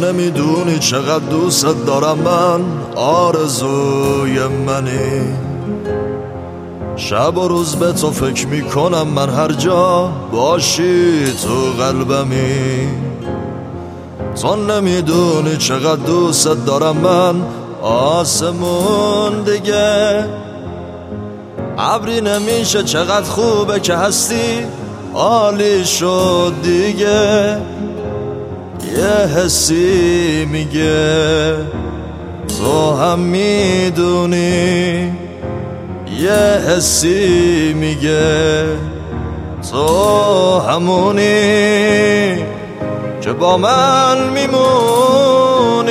نمیدونی چقدر دوست دارم من، آرزوی منی. شب و روز به تو فکر میکنم من، هر جا باشی تو قلبمی. تو نمیدونی چقدر دوست دارم من، آسمون دیگه ابری نمیشه. چقدر خوبه که هستی، عالی شد دیگه. یه حسی میگه تو هم میدونی، یه حسی میگه تو همونی که با من میمونی.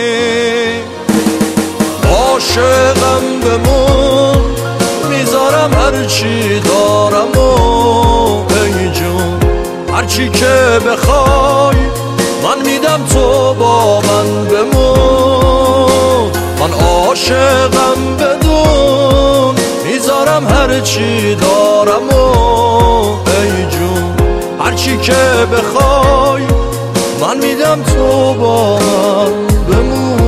عاشقم بمون، میذارم هرچی دارم و ای جون، هرچی که بخوای من میدم تو با من بمون. من عاشقم بدون، میذارم هرچی دارم و ای جون، هرچی که بخوای من میدم تو با من بمون.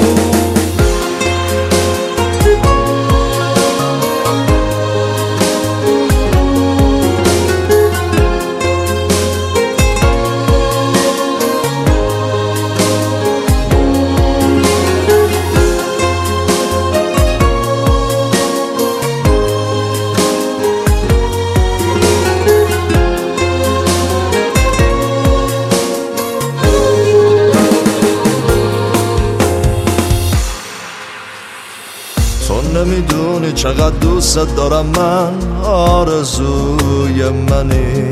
تو نمیدونی چقدر دوست دارم من، آرزوی منی.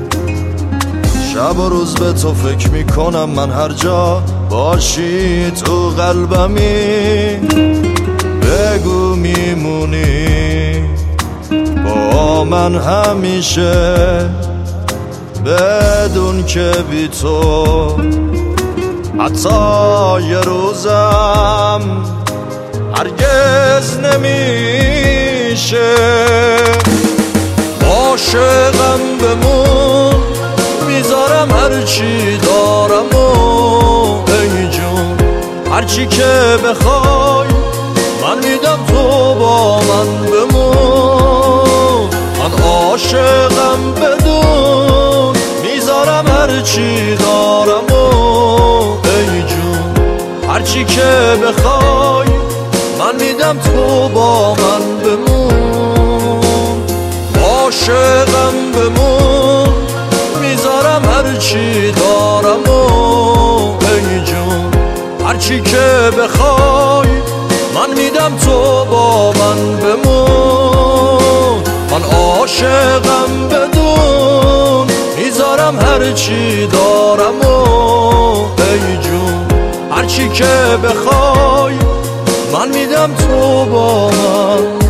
شب و روز به تو فکر میکنم من، هر جا باشی تو قلبمی. بگو میمونی با من همیشه، بدون که بی تو حتی یه روزم هرگز نمیشه. عاشقم بمون، میذارم هرچی دارم و ای جون، هرچی که بخوای من میدم تو با من بمون. من عاشقم بدون، میذارم هرچی دارم و ای جون، هرچی که بخوای من میدم تو با من بمون. عاشقم بمون، میذارم هرچی دارم و ای جون، هرچی که بخوای من میدم تو با من بمون. من عاشقم بدون، میذارم هرچی دارم و ای جون، هرچی که بخوای من میدم تو با من